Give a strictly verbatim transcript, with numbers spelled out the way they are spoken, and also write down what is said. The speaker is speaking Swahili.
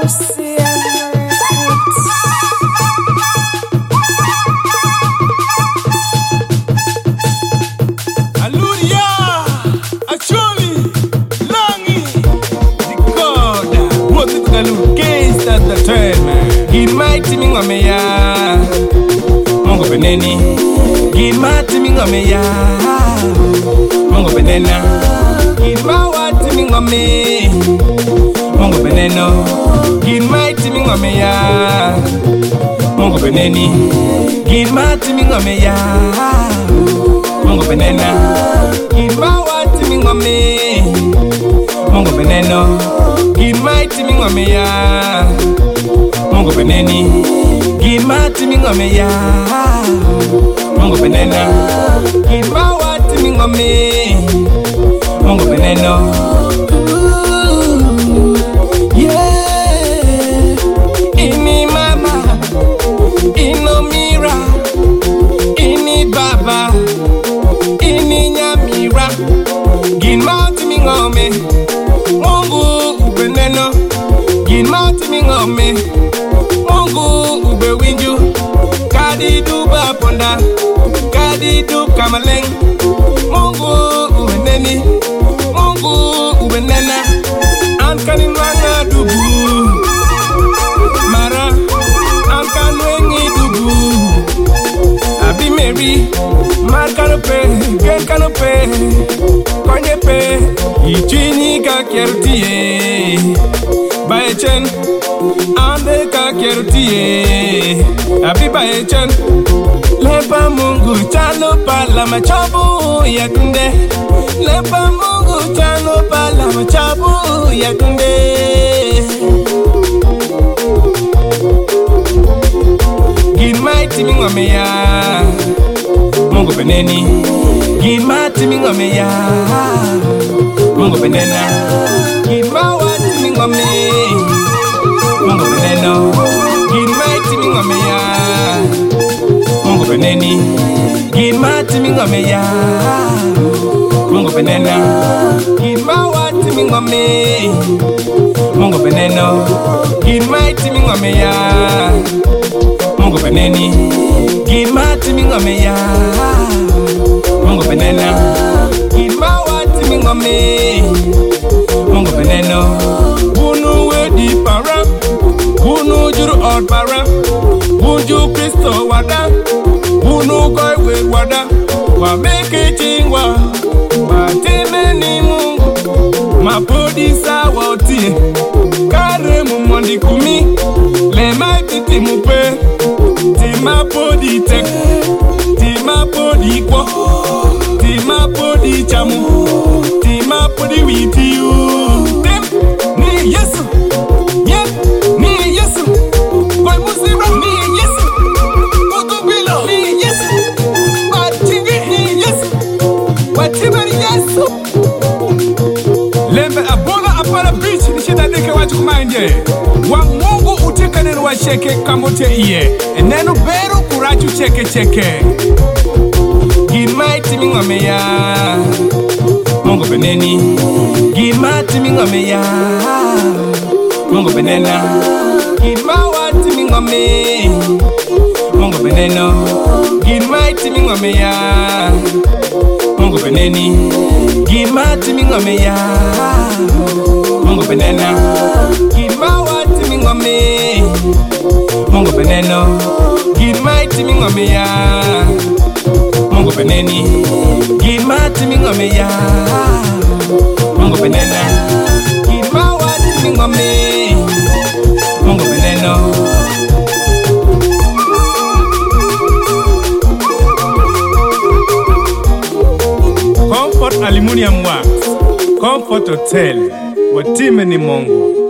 Mongo beneni, gimati mingome ya. Mongo benena, gimawati mingome. Mongo beneno, gimati mingome ya. Mongo beneni, gimati mingome ya. Mongo benena, gimawati mingome. Mongo beneno, gimati mingome ya. Mongo beneni, gimati mingome ya. Mongo benena, gimawati mingome. Mongo beneno. Yeah. Ini mama, ino mira, ini baba, ini nyamira. Gimati mingome. Mongo beneno, gimati mingome. Mungu ube winju, kadi duba ponda, kadi du kamaleng. Mungu ube neni, Mungu ube nena. Ankan nwanga dubu, mara, ankan wengi dubu. Abi Mary, mar kanope, gen kanope, konye pe, ichini ka kertie, baechen. Ande ka kerutie, abiba echen. Lepa Mungu chalo pala machabu ya tunde. Lepa Mungu chalo pala machabu ya tunde. Gimati mingome ya. Mungu beneni, gimati mingome ya. Mungu benena, gimawati mingome. Mungu beneno, gimati mingome ya. Mungu beneni, gimati mingome ya. Mungu benena, gimawati mingome. Mungu beneno, gimati mingome ya. Mungu beneni, gimati mingome ya. Mungu benena, gimawati mingome. Mungu beneno, bunu wedi para. Bunu juru od para, bunju Kristo wada, bunu goy we wada, wa meke chingwa, wa teme ni Mungu, mapodi sawa oti, kare mumondi kumi, le mai piti mupe, ti mapodi tek, ti mapodi kwa, ti mapodi chamu, ti mapodi witi yu, tem ni Yesu. Lembe abola apala beach ni shida deke waju kumanje. Wa Mungu utika nenu wa sheke kamote iye. Nenu beru kuraju cheke cheke. Gimati mingome ya. Mungu beneni, gimati mingome ya. Mungu benena, gimawati mingome. Mungu beneno, gimati mingome ya. Mungu beneni, gimati mingome ya. Mungu benena, gimawati mingome. Mungu beneno, gimati mingome ya. Mungu beneni, gimati mingome ya. Mungu benena, gimawati mingome. Mungu beneno. Comfort Aluminium Works, Comfort Hotel, watime ni Mungu.